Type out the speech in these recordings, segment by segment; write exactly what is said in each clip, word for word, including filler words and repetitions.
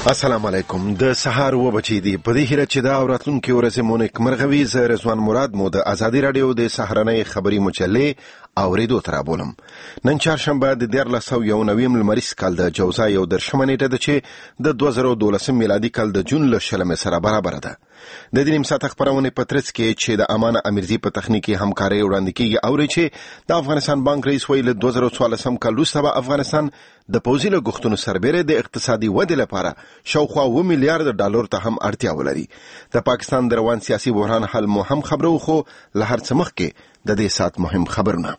السلام علیکم. د سهار و بچی دی په دې هیله چې دا اوراتونکو ورځې مونږ مرغوي ز رضوان مراد مو د ازادي رادیو د سهارنۍ خبري مجلې اوریدو تر بولم. نن چهارشنبه د دیارلس سوه یو نویم لمریز کال د جوزا یو درشمه نیټه ده چې د دوه زره دولسم میلادي کال د جون ل شلمې سره برابر ده. د دې نیم ساعت خبرونه په ترڅ کې چې د امانه امیرزي په تخنیکی همکاري وړاندې کیږي او چې د افغانستان بانک رئیس ویل دوه زره څوارلسم کال وروسته به افغانستان د پوځي لګښتونو سربېره د اقتصادي ودې لپاره شاوخوا اوه میلیارډ ډالر ته هم اړتیا ولري. د پاکستان د روان سیاسي بحران حل مو هم خبرو خو له هر څه مخکې د دې سات مهم خبرونه.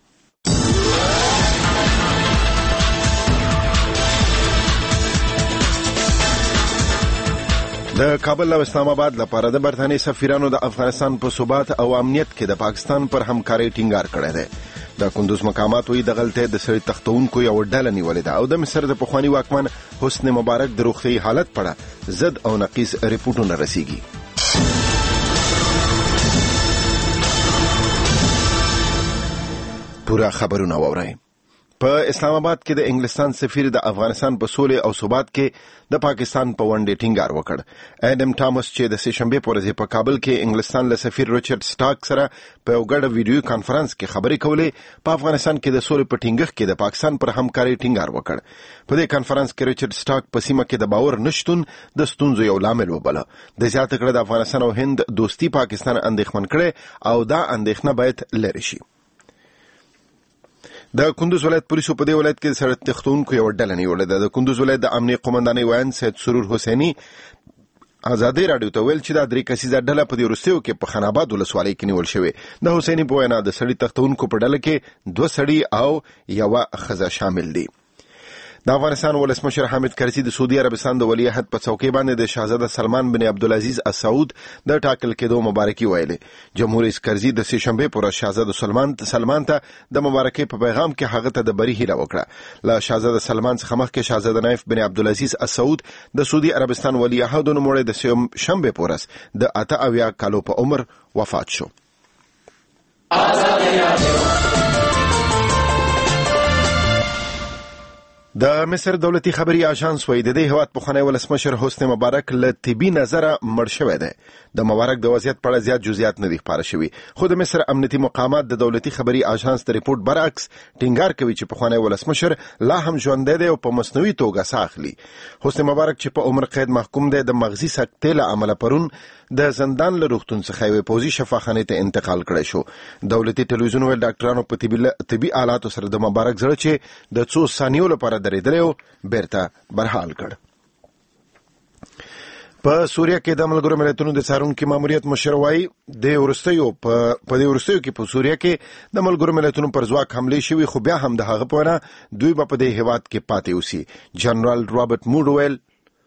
د کابل او اسلام آباد لپاره د برتانیې سفیرانو د افغانستان په ثبات او امنیت کې د پاکستان پر همکاري ټینګار کړی دی. د کندوز مقامات وی د غلطۍ د سړي تختونکو یو ډله نیولې ده او د مصر د پخوانی واکمن حسن مبارک د روغتي حالت پړه زد او نقیص ریپورتونه رسیږي. پورا خبرونه وورئ. په اسلام آباد کې د انګلستان سفیر د افغانستان په سولې او ثبات کې د پاکستان په ونډې ټینګار وکړ. اډم ټامس چې د سهشنبه په ورځ په کابل کې انګلستان له سفیر ریچارډ سټاک سره په یو ګډ ویډیو کانفرنس کې خبرې کولې په افغانستان کې د سولې په ټینګښت کې د پاکستان پر همکاري ټینګار وکړ. په دې کانفرنس کې ریچارډ سټاک په سیمه کې د باور نشټون د ستونزو یو لامل وبله. د زیاته کړه د افغانستان او هند دوستي پاکستان اندېښمن کړي او دا اندېښنه باید لري شي. د کندوز ولایت پولیسو په دې ولایت کې د سړک تختونکو یو ډله نیولې ده. د کندوز ولایت د امنیت قومندانۍ ویان سید سرور حسیني ازادي رادیو ته ویل چې دا درې کسیزه ډله په دې وروستیو کې په خاناباد ولسوالۍ کې نیول شوې. د حسیني په وینا د سړي تختونکو په ډله کې دوه سړي او یوه ښځه شامل دي. د افغانستان ولسمشر حامد کرزي د سعودي عربستان د ولی عهد په څوکۍ باندې د شاهزاده سلمان بن عبدالعزیز السعود د ټاکل کېدو مبارکي ویلې. جمهور رئیس کرزي د سهشنبه پر ورځ شاهزاده سلمان سلمان ته د مبارکۍ په پیغام کې هغه ته د بری هیله وکړه. له شاهزاده سلمان څخه مخکې شاهزاده نایف بن عبدالعزیز السعود د سعودي عربستان ولی عهد نوموړی د سهشنبه پر ورځ د اته اویا کالو په عمر وفات شو. د مصر دولتي خبري اژانس وایي د دې هیواد پخوانی ولسمشر حسن مبارک له طبي نظره مړ شوی دی. د مبارک د وضعیت په اړه زیات جزئیات نه دي خپاره شوي، خو د مصر امنیتي مقامات د دولتي خبري اژانس د ریپورت برعکس ټینګار کوي چې پخوانی ولسمشر لا هم ژوندی دی او په مصنوعي توګه ساه اخلي. حسن مبارک چې په عمر قید محکوم دی د مغزي سکتې له امله پرون د زندان له روغتون څخه یوې پوځي شفاخانې ته انتقال کړی شو. دولتي ټلویزیون ویل ډاکټرانو په طبي آلاتو سره د مبارک زړه چې د څو ثانیو لپاره درېدلی و بیرته برحال کړ. په سوریه کې د ملګرو ملتونو د څارونکي ماموریت مشر وایي د وروستیو په دې وروستیو کې په سوریه کې د ملګرو ملتونو پر ځواک حملې شوي، خو بیا هم د هغه په وینا دوی به په دې هیواد کې پاتې اوسي. جنرال رابرټ موډ ویل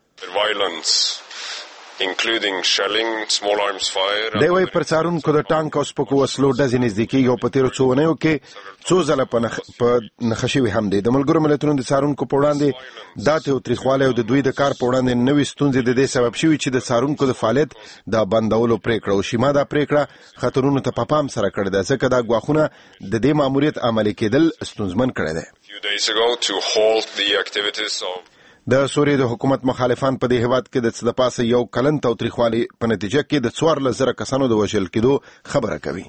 including shelling, small arms fire. دی وایي پر څارونکو د ټانک او سپکو وسلو ډزې نږدې کېږي او په تېرو څو اونیو کې څو ځله په نښه شوي هم دی. د ملګرو ملتونو د څارونکو په وړاندې دا تاوتریخوالی او د دوی د کار په وړاندې نوې ستونزې د دې سبب شوي چې د څارونکو د فعالیت د بندولو پرېکړه وشي. ما دا پرېکړه خطرونو ته په پام سره کړې ده ځکه دا ګواښونه د دې ماموریت عملي کېدل ستونزمن کړی دی. د سوریې د حکومت مخالفان په دې هیواد کې د څه د پاسه یو کلن تاوتریخوالي په نتیجه کې د څوارلس زره کسانو د وژل کېدو خبره کوي.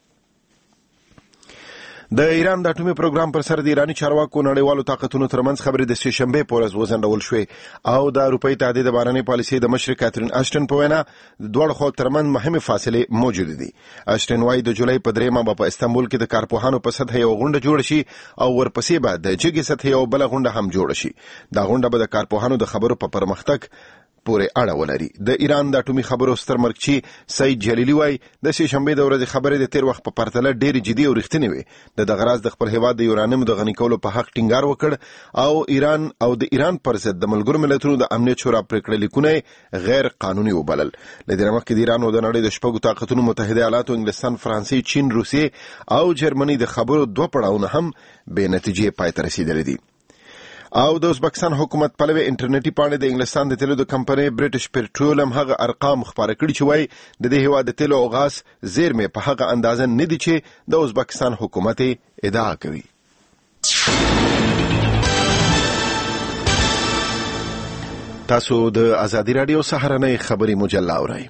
د ایران د اټومي پروګرام پر سر د ایراني چارواکو نړیوالو طاقتونو ترمنځ خبرې د سهشنبه په ورځ وځنډول شوې او د اروپایي اتحادیې د بهرنۍ پالیسۍ د مشر کاترین اشټن په وینا د دواړو خواو ترمنځ مهمې فاصلې موجودې دي. اشټن وایي د جولای په دریمه به په استانبول کې د کارپوهانو په سطحه یو غونډه جوړه شي او ورپسې به د جګې سطحې یو بله غونډه هم جوړه شي. دا غونډه به د کارپوهانو د خبرو په پرمختګ پورې اړه ولري. د ایران د اټومي خبرو ستر مرکچي سید جلیلی وایي د سهشنبه د ورځې خبرې د تیر وخت په پرتله ډېرې جدي او رښتینې وي. د دغه راز د خپل هیواد د یورانیم د غني کولو په حق ټینګار وکړ او ایران او د ایران پر ضد د ملګرو ملتونو د امنیت شورا پریکړه لیکونه غیر قانوني وبلل. له دې مخکې د ایران او د نړۍ د شپږو طاقتونو متحده ایالاتو انګلستان، فرانسې، چین، روسیې او جرمني د خبرو دوه پړاوونه هم بې نتیجې پای ته رسیدلي دي. او د ازبکستان حکومت پلوي انټرنیټي پاڼې د انګلستان د تیلو د کمپنۍ برټش پټرولیم هغه ارقام خبره کړي چې وایي د دې هیواد د تیلو او غاز زیرمې په هغه اندازه نه دي چې د ازبکستان حکومت ادعا کوي. تاسو د ازادي رادیو سهارنۍ خبري مجله اورئ.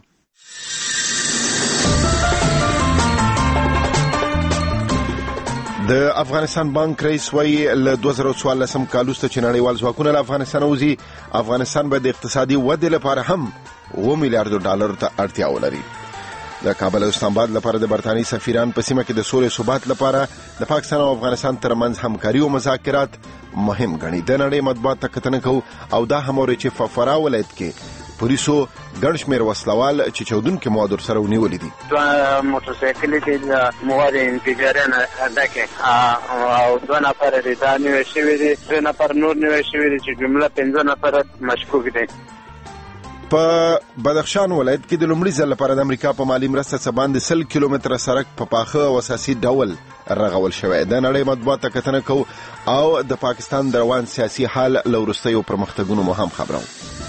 د افغانستان بانک رئیس وایي له دوه زره څوارلس کال وروسته چې نړیوال ځواکونه له افغانستان وځي، افغانستان به د اقتصادي ودې لپاره هم اووه میلیارډ ډالر ته اړتیا ولري. د کابل او اسلام آباد لپاره د برتانیې سفیران په سیمه کې د سولې ثبات لپاره د پاکستان او افغانستان ترمنځ همکاري او مذاکرات مهم ګڼي. د نړۍ مطبوعات ته کتنه کوو او دا هم اوري چې په فرا ولایت کې پولیسو ګڼ شمېر وسلوال چې چاودونکي مواد ورسره ونیولي دي. دوه موټرسایکلې دي مواد انفجاري ډکې او دوه نفر دي دا نیول شوي دي، دوه نفر نور نیول شوي دي چې جمله پنځه نفر مشکوک دي. په بدخشان ولایت کې د لومړي ځل لپاره د امریکا په مالي مرسته څخه باندې سل کیلومتره سړک په پاخه او اساسي ډول رغول شوی. د نړۍ مطبوعات ته کتنه کوو او د پاکستان د روان سیاسي حال له وروستیو پرمختګونو مو هم خبرو.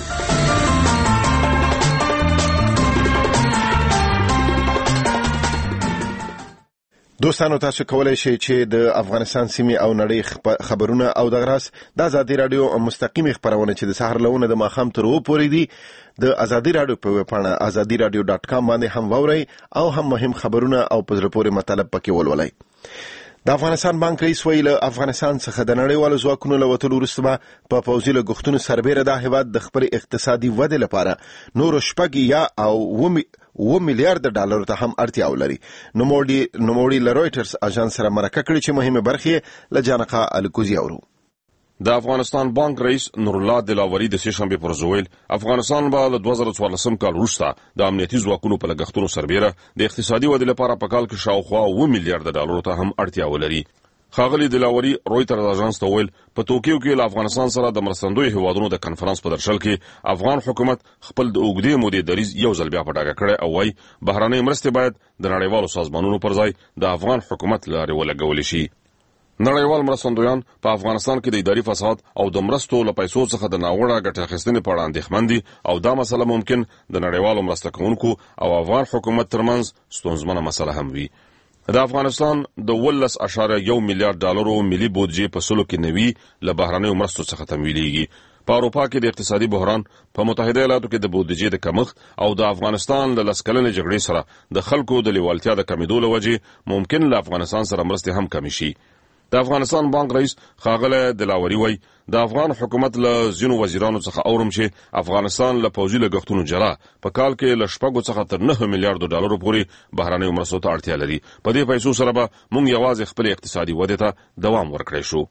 دوستانو، تاسو کولای شئ چې د افغانستان سیمې او نړۍ خبرونه او د غراس د ازادي رادیو مستقیم خبرونه چې د سحر لونه د ماخام تر و پورې دي د ازادي رادیو په ویب پاڼه ازادي رادیو ډاټ کام باندې هم وورئ او هم مهم خبرونه او په زړه پورې مطلب پکې ولولئ. د افغانستان بانک رئیس ویل افغانستان څخه د نړیوالو ځواکونو له وتلو وروسته په پوځي لګښتونو سربېره د هیواد د خپل اقتصادي ودې لپاره نور شپږ یا او اووه میلیارډ ډالر ته هم اړتیا ولري. نوموړي نوموړي له رويټرز اژانس سره مرکه کړې چې مهمه برخه له جانقه الکوزي اورو. د افغانستان بانک رئیس نور الله دلاوري د سه شنبه پر زویل افغانستان به له دوه زره څوارلس کال وروسته د امنیتي ځواکونو په لګښتونو سربېره د اقتصادي ودې لپاره په کال کې شاوخوا اووه میلیارډ ډالر ته هم اړتیا ولري. ښاغلي دلاوري رويټرز اژانس ته ویل په توکیو کې له افغانستان سره د مرستندوی هیوادونو د کنفرانس په درشل کې افغان حکومت خپل د اوږدې مودې دریځ یو ځل بیا په ډاګه کړی او وايي بهرنۍ مرستې باید د نړیوالو سازمانونو پر ځای د افغان حکومت لارې ولګول شي. نړیوال مرستندویان په افغانستان کې د اداري فساد او د مرستو له پیسو څخه د ناوړه ګټه اخیستنې په اړه اندېښمن دي او دا مسله ممکن د نړیوالو مرسته کوونکو او افغان حکومت ترمنځ ستونزمنه مسله هم وي. د افغانستان د ولس اشاریه یو میلیارډ ډالرو ملي بودجه په سلو کې نوي له بهرنیو مرستو څخه تمویلېږي. په اروپا کې د اقتصادي بحران، په متحده ایالاتو کې د بودجې د کمښت او د افغانستان له لس کلنې جګړې سره د خلکو د لیوالتیا د کمیدو له وجې ممکن له افغانستان سره مرستې هم کمې شي. د افغانستان بانک رئیس ښاغلی دلاوري وایي د افغان حکومت له ځینو وزیرانو څخه اورم چې افغانستان له پوځي لګښتونو جلا په کال کې له شپږو څخه تر نهه میلیارډو ډالرو پورې بهرنیو مرستو ته اړتیا لري. په دې پیسو سره به موږ یوازې خپل اقتصادي ودې ته دوام ورکړی شو.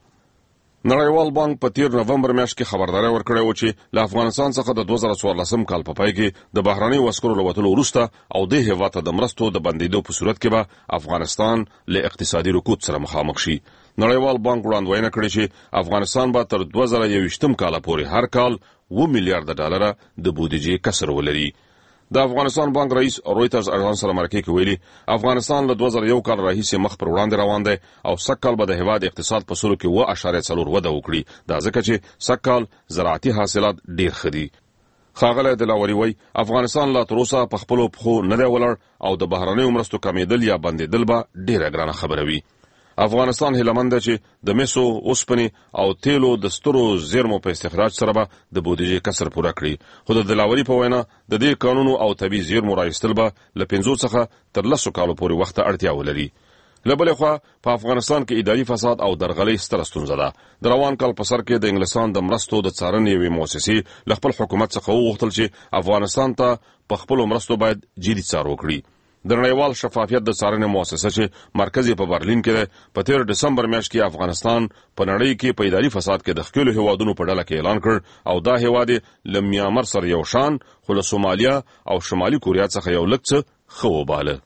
نړیوال بانک په تیر نومبر میاشت کې خبرداری ورکړی و چې له افغانستان څخه د دوه زره څوارلس کال په پای کې د بهرنیو عسکرو له وتلو وروسته او دې هیواد ته د مرستو د بندېدو په صورت کې به افغانستان له اقتصادي رکود سره مخامخ شي. نړیوال بانک وړاندوینه کړې چې افغانستان به تر دوه زره یوویشتم کال پورې هر کال اووه میلیارډ ډالر د بودیجې کسر ولري. د افغانستان بانک رئیس رويټرز اژانس سره مرکه کې ویلي افغانستان له دوه زره یو کال راهیسې مخ پر وړاندې روان دی او سږ کال به د هیواد اقتصاد په سلو کې اووه اشاریه څلور وده وکړي. دا ځکه چې سږ کال زراعتي حاصلات ډیر ښه دي. ښاغلی دلاوري وایي افغانستان لا تر اوسه په خپلو پښو نه دی ولاړ او د بهرنیو مرستو کمیدل یا بندېدل به ډیره ګرانه خبره وي. افغانستان هیلهمند دی چې د مسو، اوسپنې او تیلو د سترو زیرمو په استخراج سره به د بودیجې کسر پوره کړي. خو د دلاوري په وینا د دې قانونو او طبیعي زیرمو راایستل به له پنځو څخه تر لسو کالو پورې وخت ته اړتیا ولري. له بلې خوا په افغانستان کې اداري فساد او درغلۍ ستره ستونزه ده. د روان کال په سر کې د انګلستان د مرستو د څارنې یوې مؤسسې له خپل حکومت څخه وغوښتل چې افغانستان ته په خپلو مرستو باید جدي څار وکړي. د نړیوال شفافیت د څارنې مؤسسه چې مرکز په برلین کې ده په تیر دسمبر میاشت کې افغانستان په نړۍ کې په اداري فساد کې د ښکېلو هیوادونو په ډله کې اعلان کړ او دا هیواد له میانمار سره یو شان خو له سومالیا او شمالي کوریا څخه یو لږ څه ښه وباله.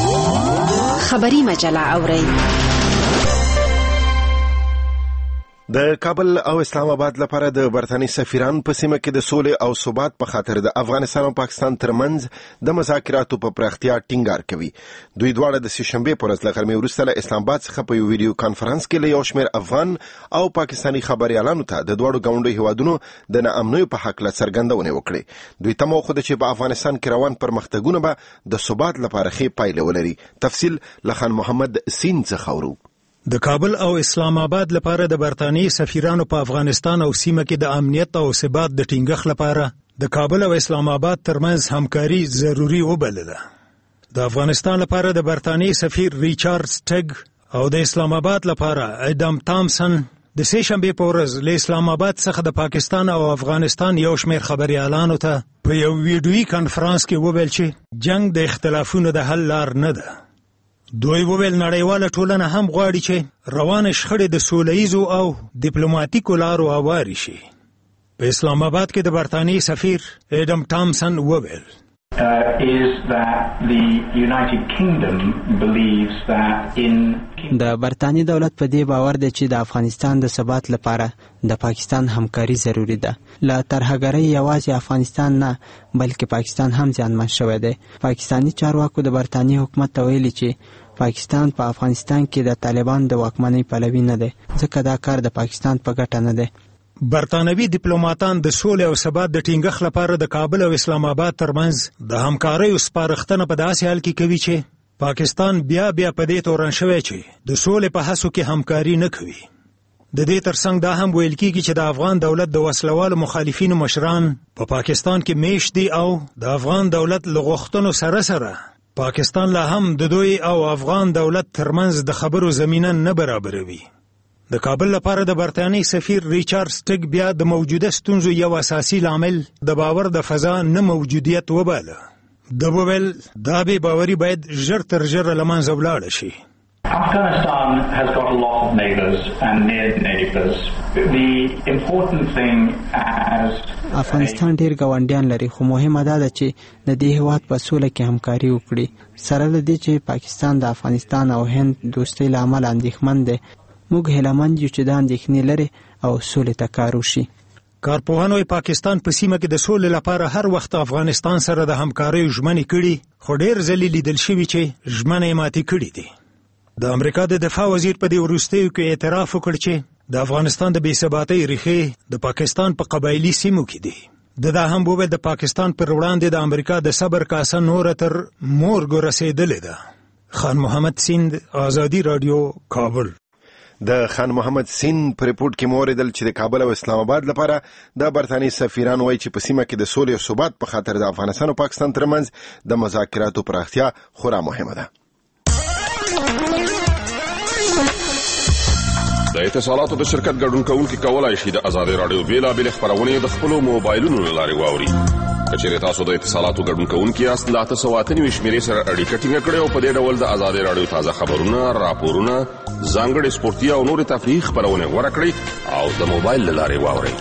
خبري مجله اورئ. د کابل او اسلام آباد لپاره د برتانیې سفیران په سیمه کې د سولې او ثبات په خاطر د افغانستان او پاکستان ترمنځ د مذاکراتو په پراختیا ټینګار کوي. دوی دواړه د سه شنبه پر ورځ له غرمې وروسته له اسلام آباد څخه په یو ویډیو کانفرنس کې له یو شمېر افغان او پاکستاني خبريالانو ته د دواړو ګاونډیو هیوادونو د ناامنیو په حق له څرګندونې وکړې. دوی ته مو خو د چې په افغانستان کې روان پرمختګونه به د ثبات لپاره ښې پایلې ولري. تفصیل له خان محمد سین څخه اورو. د کابل او اسلام آباد لپاره د برتانیې سفیرانو په افغانستان او سیمه کې د امنیت او ثبات د ټینګښت لپاره د کابل او اسلام آباد ترمنځ همکاري ضروری وبلله. د افغانستان لپاره د برتانیې سفیر ریچارډ سټګ او د اسلام آباد لپاره ایډم تامسن د سه شنبه په ورځ له اسلام آباد څخه د پاکستان او افغانستان یو شمېر خبريالانو ته په یو ویډیویي کانفرنس کې وویل چې جنگ د اختلافونو د حل لار نه ده. دوی وویل نړیواله ټولنه هم غواړي چې روانه شخړې د سولهییزو او ډیپلوماټیکو لارو هوارې شي. په اسلام آباد کې د برتانیې سفیر ایډم تامسن وویل Uh, is that the United Kingdom believes that in د برتانی دولت په دې باور دی چې د افغانستان د ثبات لپاره د پاکستان همکاري ضروری ده. له ترهګرۍ یوازې افغانستان نه بلکې پاکستان هم زیانمن شوی دی. پاکستانی چارواکو د برتانی حکومت ته ویلي چې پاکستان په افغانستان کې د طالبان د واکمنۍ پلوي نه دی ځکه دا کار د پاکستان په ګټه نه دی. برتانوي ډیپلوماټان د سولې او ثبات د ټینګښت لپاره د کابل او اسلام آباد ترمنځ د همکارۍ سپارښتنه په داسې حال کې کوي چې پاکستان بیا بیا په دې تورن شوی چې د سولې په هڅو کې همکاري نه کوي. د دې ترڅنګ دا هم ویل کیږي چې د افغان دولت د وسلوالو مخالفینو مشران په پا پاکستان کې میشت دي او د افغان دولت له غوښتنو سره سره پاکستان لا هم د دوی او افغان دولت ترمنځ د خبرو زمینه نه برابروي. د کابل لپاره د برتانیې سفیر ریچارډ سټګ بیا د موجوده ستونزو یو اساسي لامل د باور د فضا نه موجودیت وباله. د وویل دا بې باوري باید ژر تر ژره له منځه ولاړه شي. Afghanistan has got a lot of neighbours and near neighbours. The important thing as افغانستان ډیر ګاونډیان لري خو مهمه ده چې د دې هیواد په سوله کې همکاري وکړي. سره له دې چې پاکستان د افغانستان او هند دوستۍ له امله اندېښمن دی موږ هیلهمند یو چې دا اندېښنې لري او سولې ته کار وشي. کارپوهانو پاکستان په سیمه کې د سولې لپاره هر وخت افغانستان سره د همکارۍ ژمنې کړي خو ډېر ځلې لیدل شوي چې ژمنې ماتې کړي دي. د امریکا د دفاع وزیر په دې وروستیو کې اعتراف وکړ چې د افغانستان د بې ثباتۍ ریښې د پاکستان په قبایلي سیمو کې دي. د دا هم وویل د پاکستان پر وړاندې د امریکا د صبر کاسه نوره تر مورګو رسېدلې ده. خان محمد سیند، آزادي رادیو، کابل. د خان محمد سین پر ریپورت کې موریدل چې د کابل او اسلام آباد لپاره د برتانیې سفیران وایي چې په سیمه کې د سولې او ثبات په خاطر د افغانستان او پاکستان ترمنځ د مذاکراتو پراختیا خورا مهمه ده. د اتصالاتو د شرکت ګډون کوونکي کولای شي د آزادي رادیو بیلابېل خپرونې د خپلو موبایلونو له لارې واوري. کچېرې تاسو د اتصالاتو ګډون کوونکي یاست له اته سوه اته نوي شمېرې سره اړیکه ټینګه کړې او په دې ډول د آزادي رادیو تازه خبرونه، راپورونه، ځانګړې سپورتي او نورې تفریحي خپرونې غوره کړئ او د موبایل له لارې واورئ.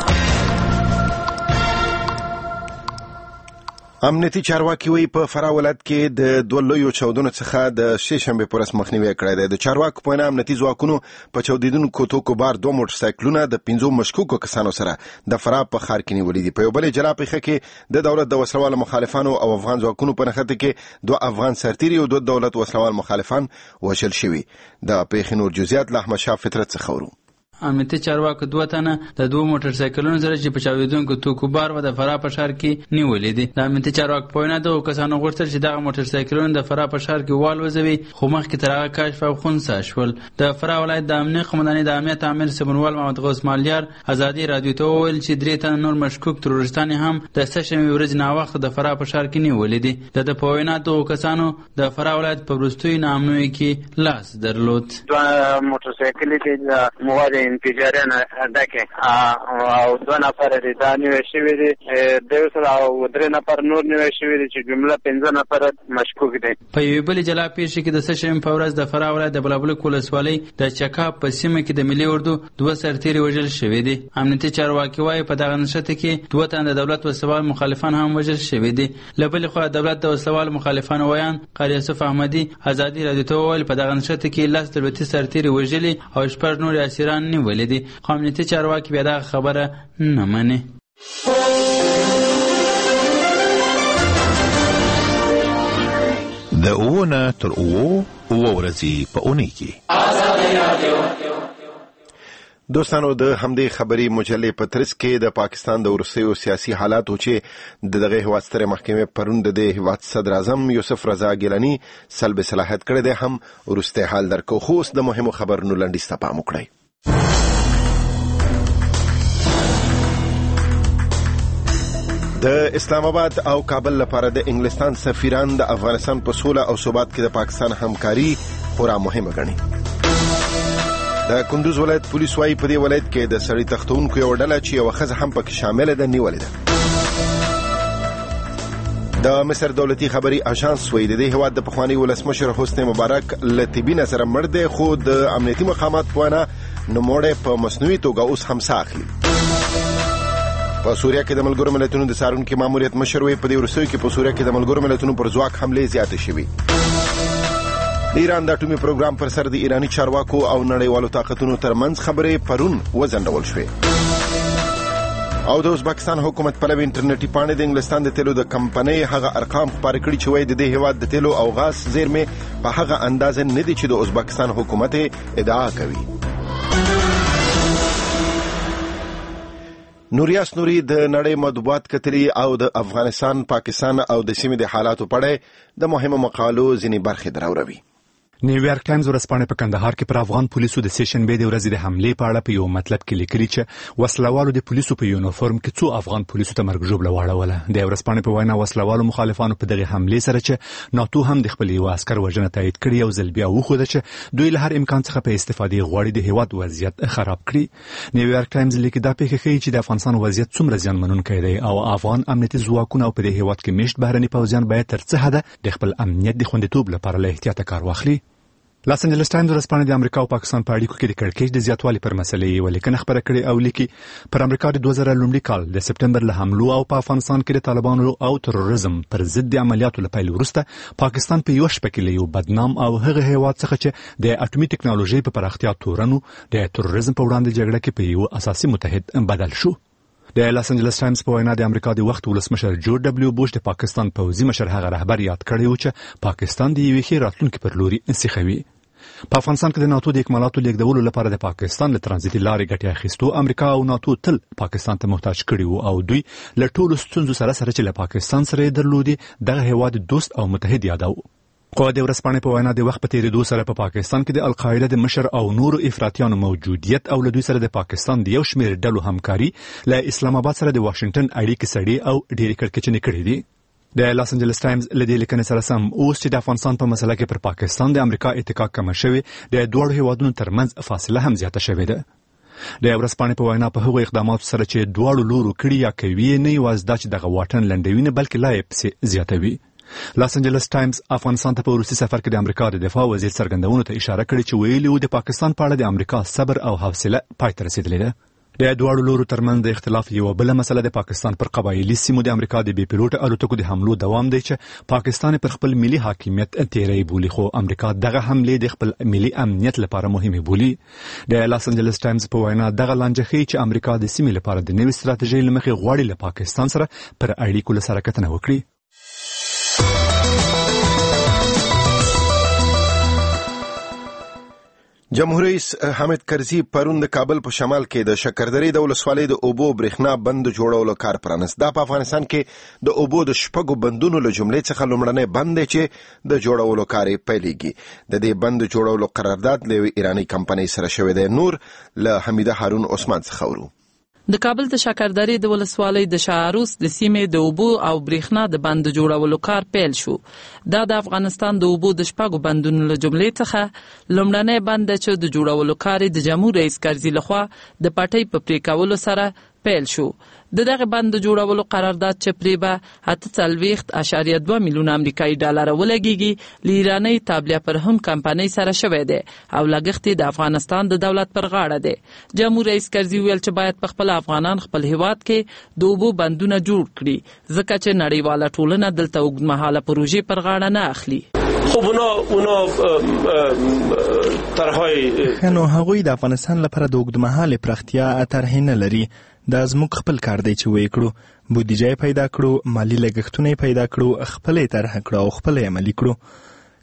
امنیتي چارواکي وایي په فراه ولایت کې د دوه لویو چاودنو څخه د شې شنبې په ورځ مخنیوی کړی دی. د چارواکو په وینا امنیتي ځواکونو په چاودېدونکو توکو بار دوه موټرسایکلونه د پنځو مشکوکو کسانو سره د فراه په ښار کې نیولي دي. په یو بلې جلا پیښه کې د دولت د وسلوالو مخالفانو او افغان ځواکونو په نښته کې دوه افغان سرتیري او دوه دولت وسلوال مخالفان وژل شوي. د پیښې نور جزئیات له احمد شاه فطرت څخه اورو. امنیتي چارواکو دوه تنه د دوه موټر سایکلونو سره چې په چاودېدونکو توکو بار و د فراه په ښار کې نیولې دي. د امنیتي چارواکو په وینا دغو کسانو غوښتل چې دغه موټر سایکلونه د فراه په ښار کې والوځوي خو مخکې تر هغه کشف او خنثی شول. د فراه ولایت د امنیت قومندانۍ د امنیت عامل سبنوال محمد غوث مالیار ازادي رادیو ته وویل چې درې تنه نور مشکوک تروریستان هم د سه شنبې ورځې ناوخته د فراه په ښار کې نیولې دي. د ده په وینا دغو کسانو د فراه ولایت په وروستیو ناامنیو کې لاس درلود. دوه موټر سایکلې د مواد انفجاري دکه او دوه نفر دي دا نیول شوي دي، دوی سره او درې نفر نور نیول شوي دي چې جمله پنځه نفر مشکوک دي. په یوې بلې جلا پیښې کې د سه شنبې په ورځ د فراه ولایت د بلابلک ولسوالۍ د چکاب په سیمه کې د ملي اردو دوه سرتیري وژل شوي دي. امنیتي چارواکي وایي په دغه نښته کې دوه تنه د دولت وسلوال مخالفان هم وژل شوي دي. له بلې خوا د دولت د وسلوال مخالفانو ویان قاری یوسف احمدي ازادي رادیو ته وویل په دغه نښته کې لس دولتي سرتیري وژلي او شپږ نور اسیران نیولي دي. امنیتي چارواکي بیا دغه خبره نه مني. د اوونه تر اوو اوه ورځې په اونۍ کې دوستانو د همدې خبري مجلې په ترڅ کې د پاکستان د وروستیو سیاسي حالاتو چې د دغه هیواد ستره محکمې پرون د هیواد صدر اعظم یوسف رضا ګیلانی سلب صلاحیت کړی دی هم وروستی حال درکو خو اوس د مهمو خبرونو لنډیز ته پام وکړئ. د اسلام آباد او کابل لپاره د انګلستان سفیران د افغانستان په سوله او ثبات کې د پاکستان همکاري خورا مهمه ګڼي. د کندوز ولایت پولیس وايي په دې ولایت کې د سړی تختونکو یو ډله چې یو ښځه هم پکې شامل ده نیولې ده. د مصر دولتي خبري اژانس وايي د دې هیواد د پخوانی ولسمشر حسنی مبارک له طبي نظره مړ دی خو د امنیتي مقامات په وینا نوموړی په مصنوعي توګه اوس هم ساه اخلي. په سوریه کې د ملګرو ملتونو د څارونکي ماموریت مشر وایي په دې وروستیو کې په سوریه کې د ملګرو ملتونو پر ځواک حملې زیاتې شوي. د ایران د اټومي پروګرام پر سر د ایرانی چارواکو او نړیوالو طاقتونو ترمنځ خبرې پرون وځنډول شوې. او د ازبکستان حکومت پلوي انټرنیټي پاڼې د انګلستان د تیلو د کمپنۍ هغه ارقام خپاره کړي چې وایي د دې هیواد د تیلو او غاز زیرمې په هغه اندازه نه دي چې د ازبکستان حکومت ادعا کوي. نوریاس نوري د نړۍ مطبوعات کتلي او د افغانستان، پاکستان او د سیمې د حالاتو په اړه د مهمو مقالو ځینې برخې دراوروي. نیویارک ټایمز ورځپاڼه په کندهار کې پر افغان پولیسو د سې شنبې د ورځې د حملې په اړه په یو مطلب کې لیکلي چې وسلوالو د پولیسو په یونیفورم کې څو افغان پولیسو ته مرګ ژوبله واړوله. د ورځپاڼې په وینا وسلوالو مخالفانو په دغه حملې سره چې ناتو هم د خپل یو عسکر وژنه تایید کړي او ځل بیا وښوده چې دوی له هر امکان څخه په استفادې غواړي د هیواد وضعیت خراب کړي. نیویارک ټایمز لیکي دا پیښه ښیي چې د افغانستان وضعیت څومره زیانمنونکی دی او افغان امنیتي ځواکونه په دې هیواد کې میشت بهرني پوځیان باید تر څه حده د خپل امنیت د خوندیتوب لپاره له احتیاطه کار واخلي. لاس انجلس ټایمز ورځپاڼه د امریکا او پاکستان په اړیکو کې د کړکېچ د زیاتوالي پر مسلې یو لیکنه خبره کړې او لیکي پر امریکا د دوه زره لومړي کال د سپټمبر له حملو او په افغانستان کې د طالبانو او تروریزم پر ضد د عملیاتو له پیل وروسته پاکستان په یو شپه کې له یو بدنام او هغه هیواد څخه چې د اټومي ټکنالوژي په پراختیا تورنو د تروریزم په وړاندې جګړه کې په یو اساسي متحد بدل شو. د لاس انجلس ټایمز په وینا د امریکا د وخت ولسمشر جورج ډبلیو بوش د پاکستان پوځي مشر هغه رهبر یاد کړی و چې پاکستان د یوې ښې راتلونکي پر لوري انسخوي. په افغانستان کې د ناتو د اکمالاتو لیږدولو لپاره د پاکستان له ترانزیتي لارې ګټه اخیستو امریکا او ناتو تل پاکستان ته محتاج کړي وو او دوی له ټولو ستونزو سره سره چې له پاکستان سره یې درلودي دغه هیواد دوست او متحد یادو. خو د ورځپاڼې په وینا د وخت په تیریدو سره په پاکستان کې د القاعده د مشر او نورو افراطیانو موجودیت او له دوی سره د پاکستان د یو شمېر ډلو همکاري له اسلام آباد سره د واشنگټن اړیکې سړې او ډېرې کړکېچنې کړې دي. د لاس انجلس ټایمز له دې لیکنې سره سم اوس چې د افغانستان په مسله کې پر پاکستان د امریکا اتکا کم شوی د دوه هیوادونو ترمنځ فاصله هم زیاته شوې ده. د ورځپاڼې په وینا په هغو اقداماتو سره چې دواړو لورو کړي یا کوي نه یوازې دا چې دغه واټن لنډوي نه بلکې لا یې پسې زیاتوي. لاس انجلس ټایمز افغانستان ته په وروستي سفر کې د امریکا د دفاع وزیر څرګندونو ته اشاره کړې چې ویلي و د پاکستان په اړه د امریکا صبر او حوصله پای ته رسېدلې ده. د دواړو لورو ترمنځ د اختلاف یو بل مسله د پاکستان پر قبایلي سیمو د امریکا د بي پیلوټ الوتکو د حملو دوام دی چې پاکستان پر خپل ملي حاکمیت تیری بولی خو امریکا دغه حمله د خپل ملي امنیت لپاره مهمه بولی. د لاس انجلس ټایمز په وینا دغه لانجه ښیي چې امریکا د سیمې لپاره د نوې ستراتیژۍ له مخې غواړي له پاکستان سره پر اړیکو له سره کتنه وکړي. جمهور رئیس حامد کرزي پرون د کابل په شمال کې د شکردرې د ولسوالۍ د اوبو برېښنا بند جوړولو کار پرانست. دا په افغانستان کې د اوبو د شپږو بندونو له جملې څخه لومړنی بند دی چې د جوړولو کار یې پیلېږي. د دې بند جوړولو قرارداد له ایرانی کمپنۍ سره شوی دی. نور له حمیده هارون عثمان څخه ورو. د کابل د شکردرې د ولسوالۍ د شاعروس د سیمې د اوبو او برېښنا د بند جوړولو کار پیل شو. دا د افغانستان د اوبو د شپږو بندونو له جملې څخه لومړنی بند دی چې د جوړولو کار د جمهور رئیس کرزي لخوا د پټۍ په پرې کولو سره پیل شو. د دغه بند جوړولو قرارداد چې پرې به اته څلوېښت اعشاریه دوه میلیونه امریکایي ډالر ولګیږي له ایراني تابلیه پرهم کمپنۍ سره شوی دی او لګښت د افغانستان د دولت پر غاړه دی. جمهور رئیس کرزي ویل چې باید په خپل افغانان خپل هیواد کې د اوبو بندونه جوړ کړي ځکه چې نړیواله ټولنه دلته اوږدمهاله پروژې پر غاړه نه اخلي. خب اونا اونا طرحهای خنو هغوی د افغانستان لپاره د اوږدمهاله پراختیا طرحې نه لري. دا زموږ خپل کار دی چې وې کړو، بودیجه پیدا کړو، مالی لګښتونه پیدا کړو، خپل طرح کړو او خپل عملي کړو.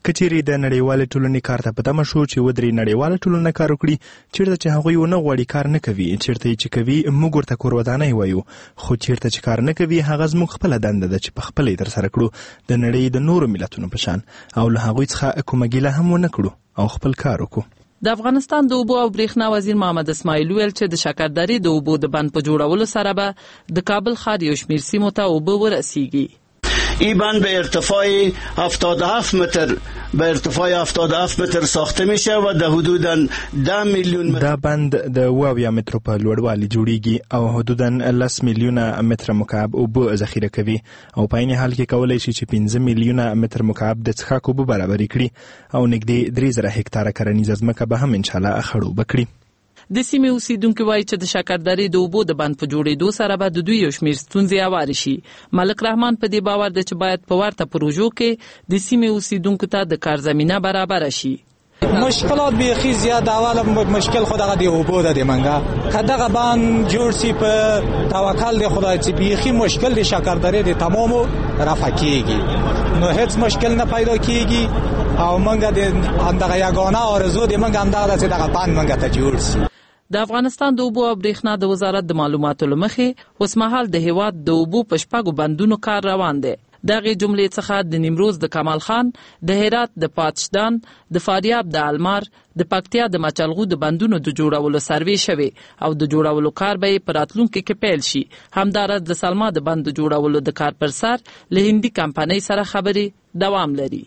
کچېرې د نړیوالې ټولنې کار ته په تمه شو چې ودرې نړیواله ټولنه کار وکړي، چېرته چې هغوی ونه غواړي کار نه کوي، چېرته چې کوي موږ ورته کور ودانۍ وایو، خو چېرته چې کار نه کوي هغه زموږ خپله دنده ده چې په خپله یې ترسره کړو د نړۍ د نورو ملتونو په شان، او له هغوی څخه کومه ګیله هم ونه کړو او خپل کار وکړو. د افغانستان د اوبو او برېښنا وزیر محمد اسماعیل ویل چې د شکردرې د اوبو د بند په جوړولو سره به د کابل ښار یو شمېر سیمو ته اوبه ورسیږي. این بند به ارتفاع هفتاد و هفت متر به ارتفاع هفتاد و هفت متر ساخته میشه و در حدوداً ده میلیون دا بند د اویا مترو په لوړوالي جوړیږي او حدوداً لس میلیونه متر مکعب اوبه ذخیره کوي او په عین حال کې کولی شي چې پنځه میلیونه متر مکعب د څښاک اوبه برابرې کړي او نږدې درې زره هکتاره کرنیزه ځمکه به هم انشاءالله خړوبه کړي. د سیمې اوسیدونکو وایي چې د شکردرې د اوبو د بند په جوړېدو سره به د دوی یو شمېر ستونزې هوارې شي. ملک رحمان په دې باور دی چې باید په ورته پروژو کې د سیمې اوسیدونکو ته د کار زمینه برابره شي. مشکلات بیخي زیات، اوله مشکل خود هغه د اوبو ده د منګه که دغه بند جوړ شي په توکل د خدای چې بیخي مشکل د شکردرې د تمامو رفع کیږي، نو هیڅ مشکل نه پیدا کیږي او منګه د دغه یگانه آرزو د منګه همدغه ده چې دغه بند منګه ته جوړ شي. د افغانستان د اوبو او برېښنا د وزارت د معلوماتو له مخې اوسمهال د هیواد د اوبو په شپږو بندونو کار روان دی. دغه جملې څخه د نیمروز د کمال خان، د هرات د پاتشدان، د فاریاب د المار، د پکتیا د مچلغو د بندونو د جوړولو سروې شوی او د جوړولو کار به په راتلونکي کې پیل شي. همدارس د سلما د بند جوړولو د کار پر سر له هندي کمپنۍ سره خبرې دوام لري.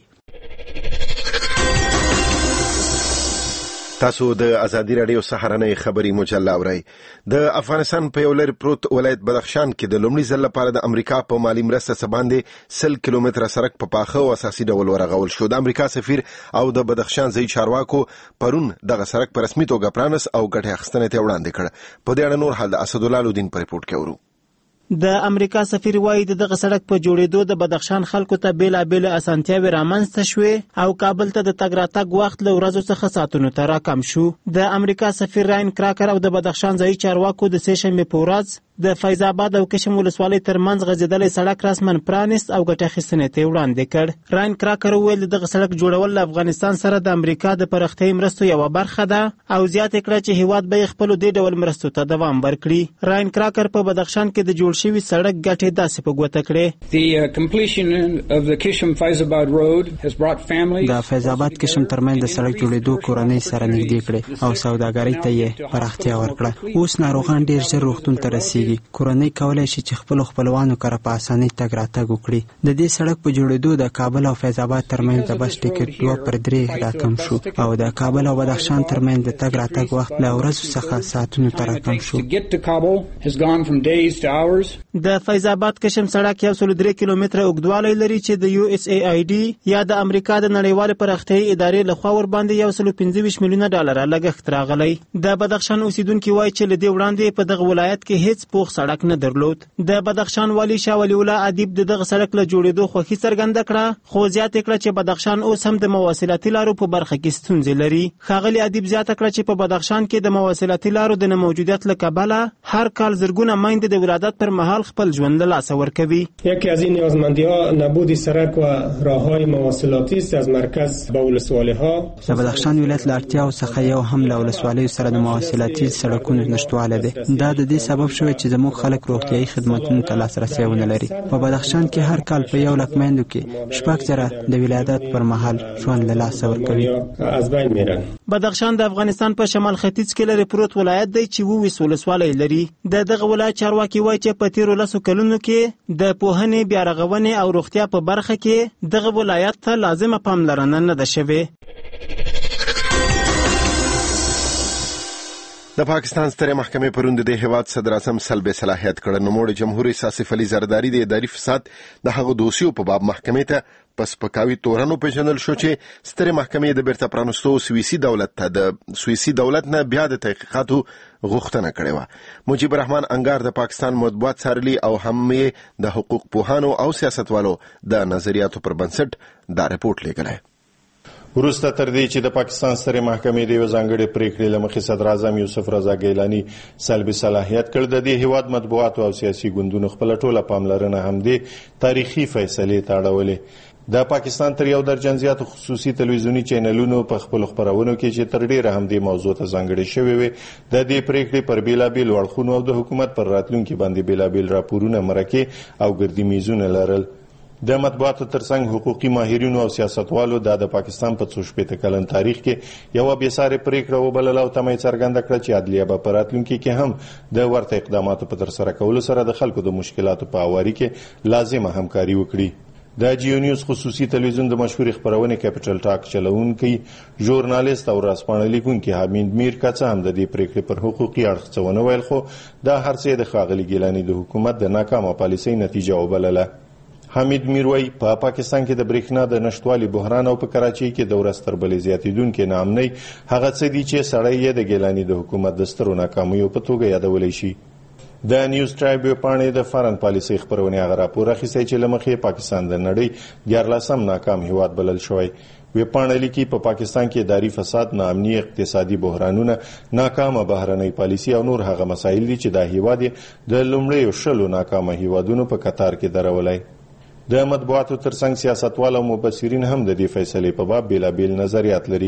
تاسو د ازادي رادیو سهارنۍ خبري مجله اورئ. د افغانستان په یو لرې پروت ولایت بدخشان کې د لومړي ځل لپاره د امریکا په مالی مرسته څخه باندې سل کیلومتره سړک په پاخه او اساسي ډول ورغول شو. د امریکا سفیر او د بدخشان ځای چارواکو پرون دغه سړک په رسمي توګه پرانس او ګټه اخیستنې ته وړاندې کړ. په دې اړه نور حال د اسدالله الدین په ریپورت کې ورو. د امریکا سفیر وایي دغه سړک په جوړېدو د بدخشان خلکو ته بیلابېل اسانتیاوې رامنځته شوې او کابل ته د تګ راتګ وخت له ورځو څخه ساعتونو ته راکم شو. د امریکا سفیر راین کراکر او د بدخشان ځایي چارواکو د سې شنبې په ورځ د فیض آباد او کشم ولسوالۍ ترمنځ غځېدلی سړک رسماً پرانست او ګټه اخیستنې ته وړاندې کړ. راین کراکر وویل دغه سړک جوړول له افغانستان سره د امریکا د پراختیایي مرستو یوه برخه ده او زیاته کړه چې هیواد به یې خپلو دې ډول مرستو ته دوام ورکړي. راین کراکر په بدخشان کې د جوړ شوي سړک ګټې داسې په ګوته کړې. د فیض آباد کشم ترمنځ د سړک جوړېدو کورنۍ سره نږدې کړې او سوداګرۍ ته یې پراختیا ورکړه. اوس ناروغان ډېر ژر روغتون ته رسېږي. کورنۍ کولی شي چې خپلو خپلوانو کره په اسانۍ تګ راتګ وکړي. د دې سړک په جوړېدو د کابل او فیض آباد ترمنځ د بس ټکټ دوه پر درې راکم شو او د کابل او بدخشان ترمنځ د تګ راتګ وخت له ورځو څخه ساعتونو ته راکم شو. د فیض آباد کشم سړک یو سل درې کیلومتره اوږدوالی لري چې د یو اس ای آی ډي یا د امریکا د نړیوالې پراختیایي ادارې لخوا ورباندې یو سل پنځه ویشت میلیونه ډالره لګښت راغلی. د بدخشان اوسیدونکي وایي چې له دې وړاندې په دغه ولایت کې هیڅ پوخ سړک نه درلود. د بدخشان والی شاه ولی الله ادیب د دغه سړک له جوړېدو خوښي څرګنده کړه، خو زیاته کړه چې بدخشان اوس هم د مواصلاتي لارو په برخه کې ستونزې لري. ښاغلي ادیب زیاته کړه چې په بدخشان کې د مواصلاتي لارو د نه موجودیت له کبله هر کال زرګونه میندې د ولادت پر مهال خپل ژوند له لاسه ورکوي. یکی از این نیازمندی‌ها نبود سړک و راه‌های مواصلاتی است از مرکز با ولسوالی‌ها. د بدخشان ولایت له اړتیاو څخه یو هم له ولسوالیو سره د مواصلاتي سړکونو نشتوالی دی. دا د دې سبب شوی چې زموږ خلک روغتیایي خدمتونو ته لاسرسی ونه لري. په بدخشان کې هر کال په یو لک میندو کې شپږ زره د ولادت پر مهال ژوند له لاسه ورکوي. بدخشان د افغانستان په شمال ختیځ کې لري پروت ولایت دی چې اوویس ولسوالۍ لري. د دغه ولایت چارواکي وایي چې په تیرو لسو کلونو کې د پوهنې، بیارغونې او روغتیا په برخه کې دغه ولایت ته لازمه پاملرنه نه ده شوې. د پاکستان سترې محکمې پرون د هیواد صدر اعظم سلب صلاحیت کړ. نوموړي جمهور رئیس آصف علي زرداری د اداري فساد د هغو دوسیو په باب محکمې ته پس پکاوي تورنو پیژندل شو چې سترې محکمې د بیرته پرانستو سویسي دولت ته د سویسي دولت نه بیا د تحقیقاتو غوښتنه کړې وه. مجيب الرحمن انګار د پاکستان مطبوعات څارلي او هم د حقوق پوهانو او سیاستوالو د نظریاتو پر بنسټ دا رپورټ لیکلی. وروسته تر دې چې د پاکستان سترې محکمې د یو ځانګړې پریکړې له مخې صدر اعظم یوسف رضا ګیلاني سلبي صلاحیت کړ، د دې هیواد مطبوعاتو او سیاسي ګوندونو خپله ټوله پاملرنه همدې تاریخي فیصلې ته اړولې. د پاکستان تر یو درجن زیاتو خصوصي تلویزیوني چینلونو په خپلو خپرونو کې چې تر ډیره همدې موضوع ته ځانګړې شوې وې، د دې پریکړې پر بیلابیلو اړخونو او د حکومت پر راتلونکي باندې بیلابیل راپورونه، مرکې او ګردي میزونه لرل. د مطبوعاتو ترڅنګ حقوقي ماهرینو او سیاستوالو دا د پاکستان په څو شپېته کلن تاریخ کې یوه بېسارې پریکړه وبلله او تمه یې څرګنده کړه چې عدلیه به په راتلونکي کې هم د ورته اقداماتو په ترسره کولو سره د خلکو د مشکلاتو په هواري کې لازمه همکاري وکړي. د جیو نیوز خصوصي تلویزیون د مشهورې خپرونې کیپټل ټاک چلوونکی ژورنالیست او راسپاڼه لیکونکی حمید میر که څه هم د دې پریکړې پر حقوقي اړخ څه ونه ویل، خو دا هر څه د ښاغلي ګیلاني د حکومت د ناکامه پالیسۍ نتیجه وبلله. حمید میر وایي په پا پاکستان کې د برېښنا د نشتوالي بحران او په کراچۍ کې د ورځ تر بلې زیاتېدونکې ناامنۍ هغه څه دي چې سړی یې د ګیلاني د حکومت د سترو ناکامیو په توګه یادولی شي. د نیوز ټرایب ویبپاڼې د فارن پالیسۍ خپرونې هغه راپور اخیستی چې له مخې پاکستان د نړۍ دیارلسم ناکام هیواد بلل شوی. ویبپاڼه لیکي په پاکستان کې اداري فساد، ناامني، اقتصادي بحرانونه، ناکامه بهرنۍ پالیسي او نور هغه مسایل دي چې دا هیواد یې د لومړیو شلو ناکامه هیوادونو په کتار کې درولی. د مطبوعاتو ترڅنګ سیاستوال او مبصرین هم د دې فیصلې په باب بیلابیل نظریات لري.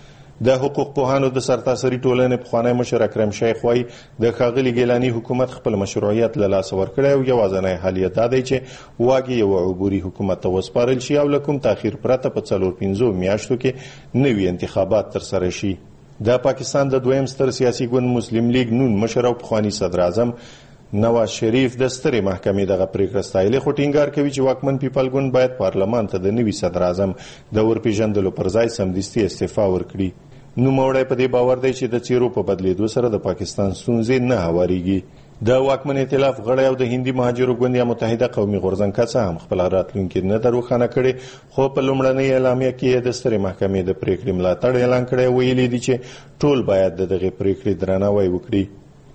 د حقوق پوهانو د سرتاسري ټولنې پخوانی مشر اکرم شیخ وایي د ښاغلي ګیلاني حکومت خپل مشروعیت له لاسه ورکړی او یوازینی حل یې دا دی چې واګې یو عبوري حکومت ته وسپارل شي او له کوم تاخیر پرته په څلور پنځو میاشتو کې نوي انتخابات ترسره شي. د پاکستان د دویم ستر سیاسي ګوند مسلم لیگ نون مشر او پخوانی صدر اعظم نواز شریف د سترې محکمې دغه پریکړه ستایلې، خو ټینګار کوي چې واکمن پیپل ګوند باید پارلمان ته د نوي صدر اعظم د ورپېژندلو پر ځای سمدستي استعفا ورکړي. نوموړی په دې باور دی چې د څیرو په بدلیدو سره د پاکستان ستونزې نه هوارېږي. د واکمن ائتلاف غړی او د هندي مهاجرو ګوند یا متحده قومي غورځنګ کڅه هم خپل راتلونکي نه در روښانه کړي، خو په لومړنۍ اعلامیه کې د سترې محکمې د پریکړې ملاتړ اعلان کړی، ویلي دي چې ټول باید د دغې پریکړې درناوی وکړي.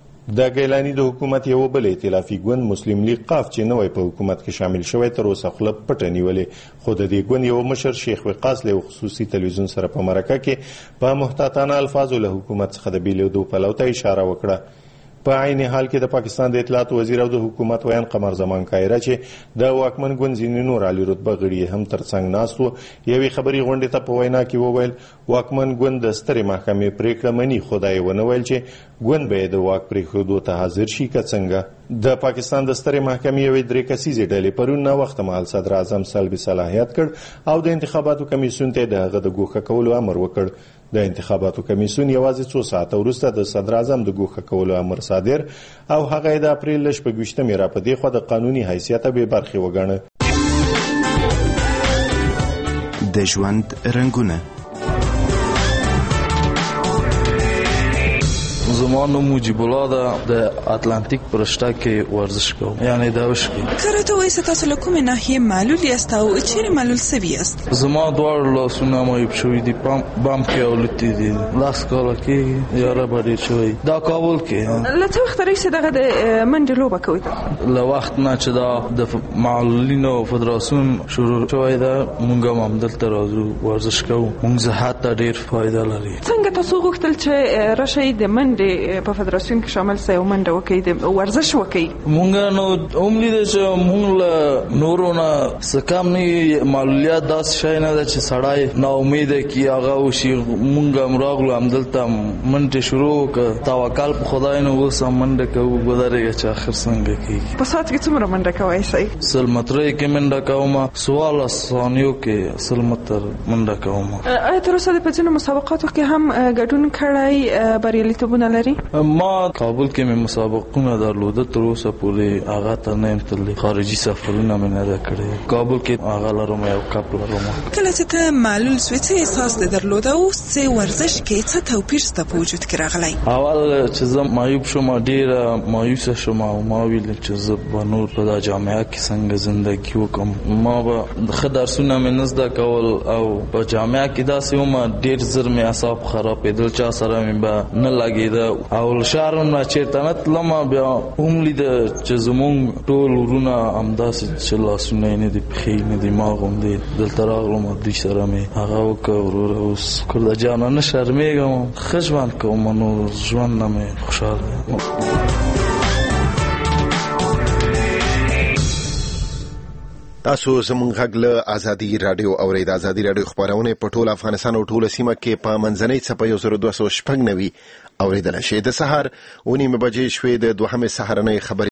د ګیلاني د حکومت یو بل ائتلافي ګوند مسلم لیگ قاف چې نوی په حکومت کې شامل شوی تر اوسه خوله پټه نیولې، خو د دې ګوند یو مشر شیخ وقاص له خصوصي تلویزیون سره په مرکه کې په محتاطانه الفاظو له حکومت څخه د بیلېدو پلو ته اشاره وکړه. په عین حال کې د پاکستان د اطلاعات وزیر او د حکومت ویان قمر زمان کایره چې د واکمن ګوند ځینې نور عالی رتبه غړي هم ترڅنګ ناست وو، یوې خبري غونډې ته په وینا کې وویل واکمن ګوند د سترې محکمې پریکړه مني، خو دا یې ونه ویل چې ګوند به د واک پرېښودو ته حاضر شي که څنګه. د پاکستان د سترې محکمې یوې درې کسیزې ډلې پرون ناوخته مهال صدر اعظم سلبي صلاحیت کړ او د انتخاباتو کمیسیون ته د هغه د ګوښه کولو امر وکړ. د انتخاباتو کمیسیون یوازې څو ساعته وروسته د صدر اعظم د ګوښه کولو امر صادر او هغه یې د اپریل له شپږویشتمې را په دې خوا د قانوني حیثیته بې برخې وګاڼه. د ژوند رنګونه زما نوم مجیب الله ده، د اتلانتیک پر شته کې ورزش کوم، یعنی دا وشکي. کله ته وایې تاسو له کومې ناحیې معلول یاست او چیرې معلول سوي یاست؟ زما دواړه لاسونه معیوب شوي دي، بام کې اولتي دي، لاس کاله کې یاره به ډېر شوی. دا کابل کې. له څه وخته راهیسې دغه د منډې لوبه کوئ؟ له وخت نه چې دا د معلولینو فدراسیون شروع شوی ده، موږ هم همدلته راځو ورزش کوو. موږ صحت ته ډېر فایده لري. څنګه تاسو غوښتل چې راشئ د منډې په فدراسیون کې شامل سئ او منډه وکړئ، د ورزش وکړئ؟ مونږ نو هم لیدل چې مونږ له نورو نه څه کم نه، معلولیت داسې شی نه ده چې سړی ناامیده کړي هغه وشي. مونږ هم راغلو همدلته منډې شروع وکړه، توکل په خدای نه اوس هم منډه کوو، ودرېږه چې اخر څنګه کېږي. په ساعت کې څومره منډه کوئ سئ؟ سل مترۍ کې منډه کوم، څوارلس ثانیو کې سل متر منډه کوم. آیا تر اوسه په ځینو مسابقاتو کې هم ګډون کړی، بریالیتوبونه لري؟ ما کابل کې مې مسابقونه درلوده، تر اوسه پورې هغه ته نه یم تللی، خارجي سفرونه مې نه ده کړی. کابل کې هغه لرم، یو کپ لرم. کله چې ته معلول سوې څه احساس دې درلوده او څه ورزش کې څه توپیر ستا په وجود کې راغلی؟ اول چې زه معیوب شوم ډېره مایوسه شوم او ما ویل چې زه به نور په دا جامعه کې څنګه زندګي وکړم. ما به ښه درسونه مې نه زده کول او په جامعه کې داسې وم ډېر زر مې اعصاب خرابېدل، چا سره مې به نه لګېده او شارم نه چیرته لما بیا هم لید چې زمونږ ټول ورونه همداسې چې لاسونه نه دي پښې نه دي ماغ هم دی دلته راغلم دوی سره مې هغه وکړه وروره اوس کرده جانه نه شرمېږم ښه ژوند کوم نو ژوند نه مې خوشحال دی. تاسو زموږ غږ له ازادي رادیو اورئ. د ازادي رادیو خبرونه په ټول افغانستان او ټول سیمه کې په منځنۍ څپه یو زر دوه سوه شپږ نوي اوریدل شي. د سهار ونیمه بجې شوې د دوهمې سهارنۍ خبرې